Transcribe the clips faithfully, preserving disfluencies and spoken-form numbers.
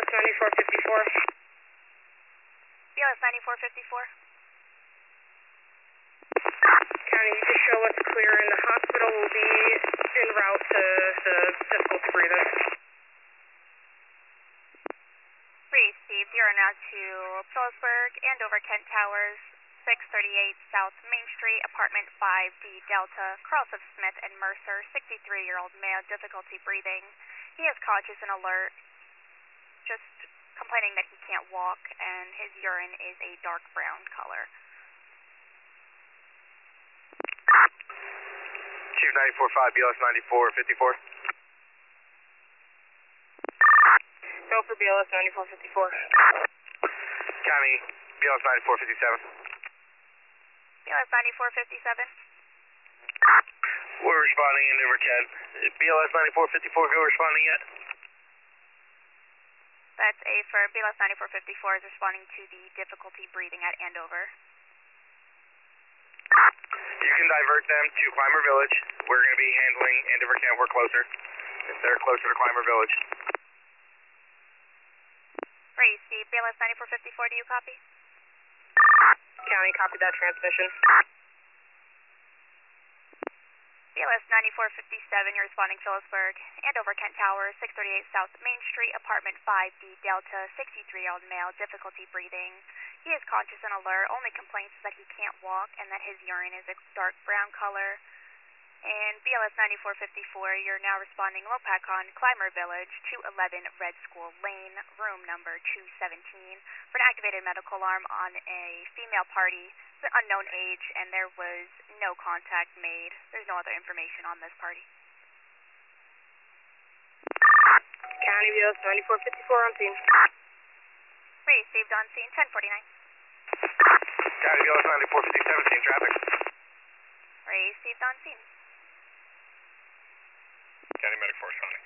ninety-four fifty-four. B L S ninety-four fifty-four. County, you just show us clear, and the hospital will be en route to the difficult to breathe. Received. You're now to Phillipsburg, Andover, Kent Towers, six thirty-eight South Main Street, apartment five D Delta, Carlson Smith and Mercer, sixty-three-year-old male, difficulty breathing. He is conscious and alert, just complaining that he can't walk, and his urine is a dark brown color. Chief ninety-four five, B L S ninety-four fifty-four. Go for B L S ninety-four fifty-four. County, B L S ninety-four fifty-seven. B L S ninety-four fifty-seven. We're responding in Andover, Kent. B L S ninety-four fifty-four, who responding yet? That's A for B L S ninety-four fifty-four is responding to the difficulty breathing at Andover. You can divert them to Clymer Village. We're going to be handling Andover, Kent. We're closer. If they're closer to Clymer Village. Received. B L S ninety-four fifty-four, do you copy? County, copy that transmission. B L S ninety-four fifty-seven, you're responding Phillipsburg, Andover, Kent Towers, six thirty-eight South Main Street, apartment five D Delta, sixty-three-year-old male, difficulty breathing. He is conscious and alert, only complaints is that he can't walk and that his urine is a dark brown color. And B L S ninety-four fifty-four, you're now responding Lopakon, Clymer Village, two eleven Red School Lane, room number two seventeen, for an activated medical alarm on a female party, an unknown age, and there was no contact made. There's no other information on this party. County, B L S ninety-four fifty-four on scene. Received on scene, ten forty-nine. County, B L S ninety-four fifty-seven, scene traffic. Received on scene. County Medic four responding.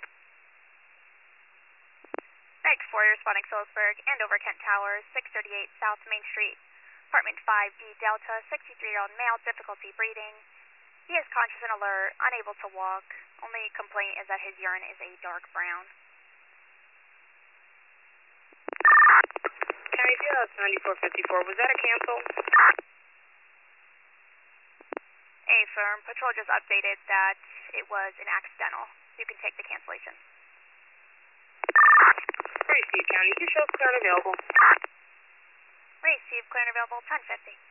Medic four, you're responding Phillipsburg, Andover, Kent Towers, six thirty-eight South Main Street, apartment five D Delta, sixty-three-year-old male, difficulty breathing. He is conscious and alert, unable to walk. Only complaint is that his urine is a dark brown. County, B L S ninety-four fifty-four, was that a cancel? A firm, patrol just updated that it was an accidental. You can take the cancellation. Received, County, you show clear and available. Received, clear and available, ten fifty.